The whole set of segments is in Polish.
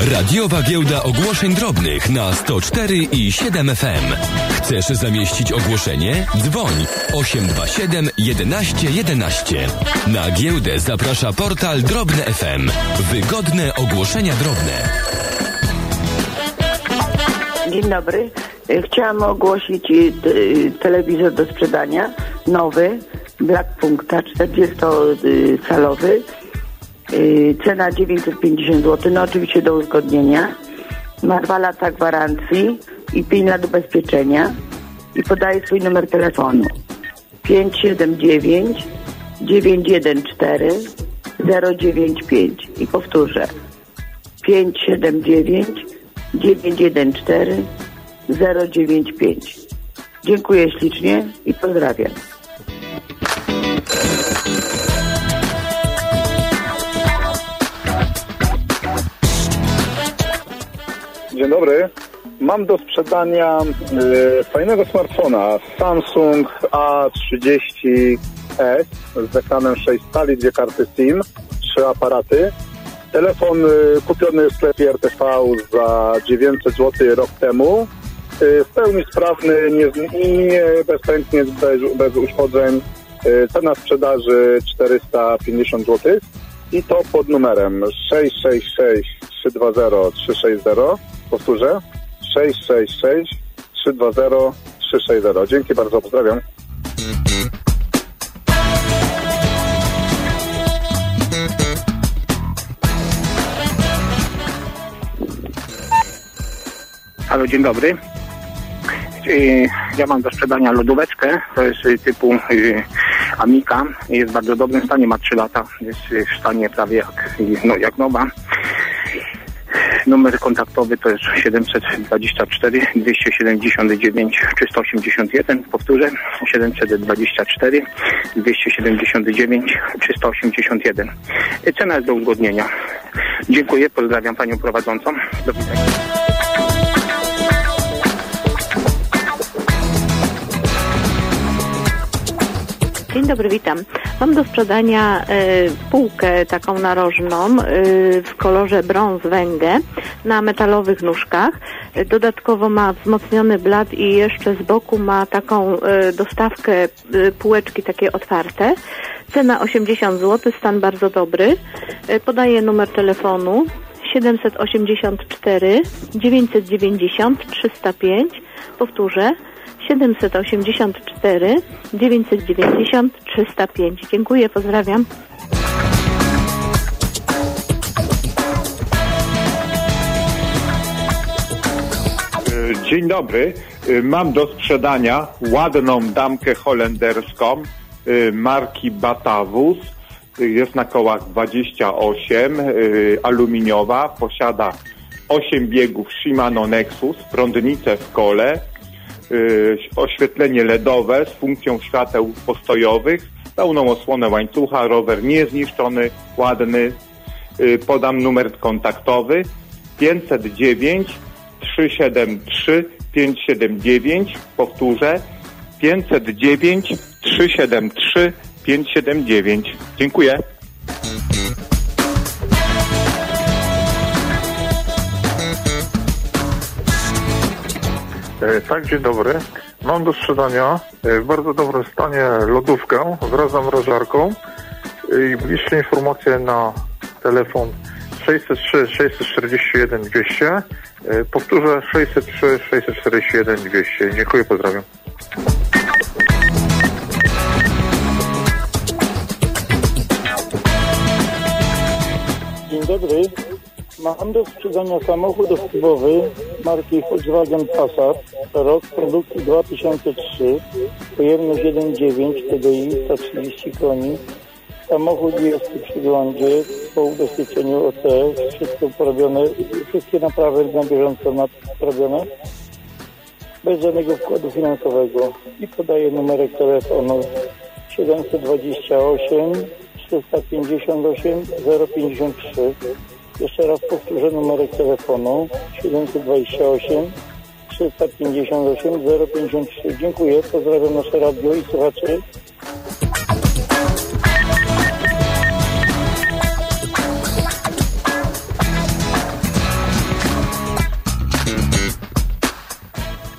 Radiowa giełda ogłoszeń drobnych na 104 i 7 FM. Chcesz zamieścić ogłoszenie? Dzwoń 827 11 11. Na giełdę zaprasza portal Drobne FM. Wygodne ogłoszenia drobne. Dzień dobry. Chciałam ogłosić telewizor do sprzedania. Nowy, Black Punkta, 40-calowy. Cena 950 zł. No oczywiście do uzgodnienia. Ma 2 lata gwarancji i 5 lat ubezpieczenia. I podaję swój numer telefonu. 579 914 095. I powtórzę. 579 914 095. Dziękuję ślicznie i pozdrawiam. Dzień dobry. Mam do sprzedania fajnego smartfona Samsung A30s z ekranem 6 cali, 2 karty SIM, 3 aparaty. Telefon kupiony w sklepie RTV za 900 zł rok temu. W pełni sprawny, bezpęknie, bez uszkodzeń. Cena sprzedaży 450 zł i to pod numerem 666 320 360. Powtórzę 666 320 360. Dzięki bardzo, pozdrawiam. Halo, dzień dobry. Ja mam do sprzedania lodóweczkę, to jest typu Amica, jest w bardzo dobrym stanie, ma 3 lata, jest w stanie prawie jak nowa. Numer kontaktowy to jest 724 279 381, powtórzę 724 279 381. Cena jest do uzgodnienia. Dziękuję, pozdrawiam panią prowadzącą. Do widzenia. Dzień dobry, witam. Mam do sprzedania półkę taką narożną w kolorze brąz węgę na metalowych nóżkach. Dodatkowo ma wzmocniony blat i jeszcze z boku ma taką dostawkę półeczki takie otwarte. Cena 80 zł, stan bardzo dobry. Podaję numer telefonu 784 990 305. Powtórzę 784 990 305. Dziękuję, pozdrawiam. Dzień dobry. Mam do sprzedania ładną damkę holenderską marki Batavus. Jest na kołach 28, aluminiowa. Posiada 8 biegów Shimano Nexus, prądnicę w kole, oświetlenie LEDowe z funkcją świateł postojowych, pełną osłonę łańcucha, rower niezniszczony, ładny. Podam numer kontaktowy 509 373 579, powtórzę 509 373 579. Dziękuję. Tak, dzień dobry. Mam do sprzedania w bardzo dobrym stanie lodówkę wraz z zamrażarką i bliższe informacje na telefon 603 641 200. Powtórzę 603 641 200. Dziękuję, pozdrawiam. Dzień dobry. Mam do sprzedania samochód osobowy marki Volkswagen Passat, rok produkcji 2003, pojemność 1.9 TDI, 130 koni. Samochód jest przy przeglądzie, po ubezpieczeniu OC, wszystko porobione, wszystkie naprawy na bieżąco naprawione, bez żadnego wkładu finansowego. I podaję numerek telefonu 728 358 053. Jeszcze raz powtórzę numerek telefonu 728 358 053. Dziękuję, pozdrawiam nasze radio i słuchaczy.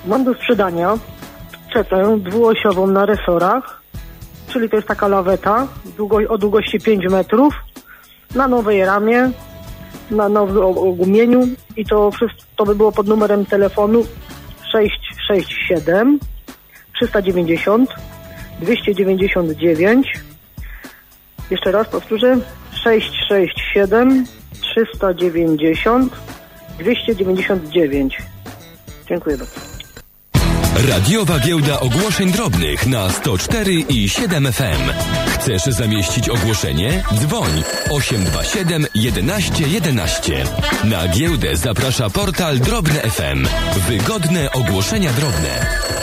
Mam do sprzedania przyczepę dwuosiową na resorach, czyli to jest taka laweta o długości 5 metrów, na nowej ramie, na nowym ogumieniu i to by było pod numerem telefonu 667 390 299. Jeszcze raz powtórzę, 667 390 299. Dziękuję bardzo. Radiowa Giełda Ogłoszeń Drobnych na 104,7 FM. Chcesz zamieścić ogłoszenie? Dzwoń 827 11 11. Na giełdę zaprasza portal Drobne FM. Wygodne ogłoszenia drobne.